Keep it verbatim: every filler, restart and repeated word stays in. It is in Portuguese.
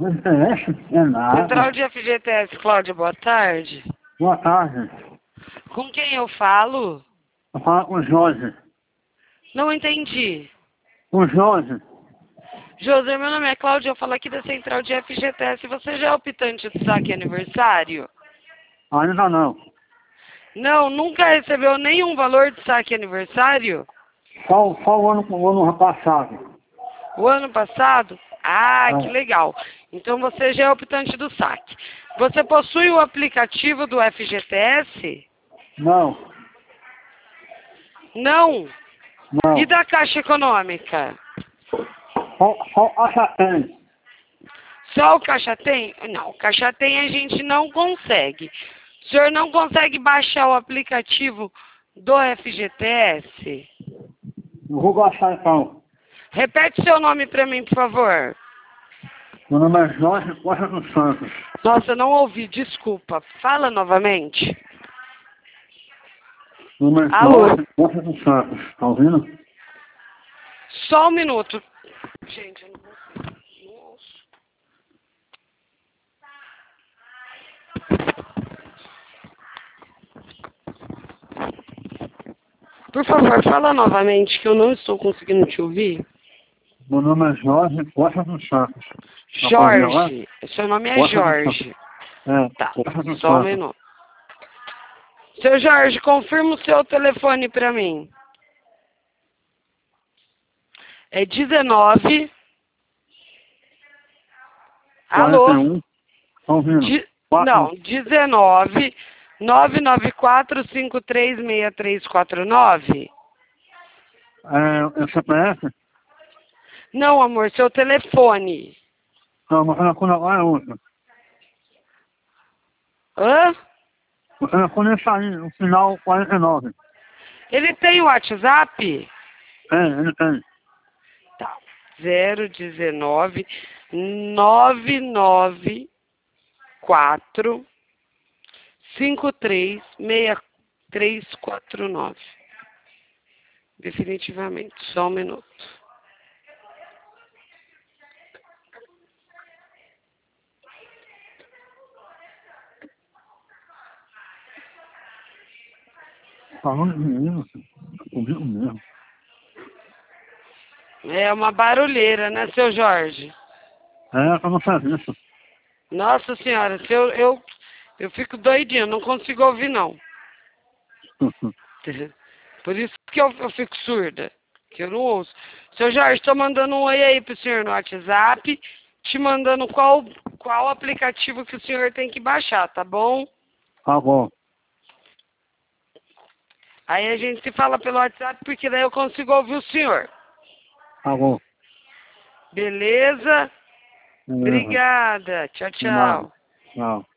F G T S é nada. Central de F G T S, Cláudia, boa tarde. Boa tarde. Com quem eu falo? Eu falo com o Jorge. Não entendi. O Jorge. José, meu nome é Cláudia, eu falo aqui da Central de F G T S. Você já é optante do saque aniversário? Ainda não. Não, nunca recebeu nenhum valor de saque aniversário? Só, só o ano, o ano passado. O ano passado? Ah, É. que legal. Então você já é optante do saque. Você possui o aplicativo do F G T S? Não. Não. Não. E da Caixa Econômica? Só, só a já tem. Só o Caixa Tem? Não, o Caixa Tem a gente não consegue. O senhor não consegue baixar o aplicativo do F G T S? Eu vou baixar então. Repete seu nome para mim, por favor. Meu nome é Jorge Costa dos Santos. Nossa, eu não ouvi, desculpa. Fala novamente. Meu nome é Alô? Jorge Costa dos Santos. Tá ouvindo? Só um minuto. Gente, eu não consigo. Não ouço. Por favor, fala novamente que eu não estou conseguindo te ouvir. Meu nome é Jorge Costa dos Santos. Tá Jorge. Seu nome é Costa dos Jorge. É, Tá, Costa dos só um Santos. minuto. Seu Jorge, confirma o seu telefone para mim. É dezenove. Alô? quarenta e um. Tá ouvindo? De... Quatro- Não, dezenove nove nove quatro cinco três seis três quatro nove. É, é C P F? Não, amor, seu telefone. Não, meu telefone agora é outro. Hã? O telefone é esse aí, o final quarenta e nove. Ele tem o WhatsApp? É, ele tem. Tá. zero dezenove nove nove quatro cinco três seis três quatro nove. Definitivamente, só um minuto. Falando de menino, comigo mesmo. É uma barulheira, né, seu Jorge? É, pra não fazer isso. Nossa senhora, se eu, eu, eu fico doidinho, não consigo ouvir, não. Por isso que eu, eu fico surda, que eu não ouço. Seu Jorge, estou mandando um oi aí pro senhor no WhatsApp, te mandando qual, qual aplicativo que o senhor tem que baixar, tá bom? Tá bom. Aí a gente se fala pelo WhatsApp, porque daí eu consigo ouvir o senhor. Tá bom. Beleza? Beleza. Obrigada. Tchau, De nada. tchau. Tchau.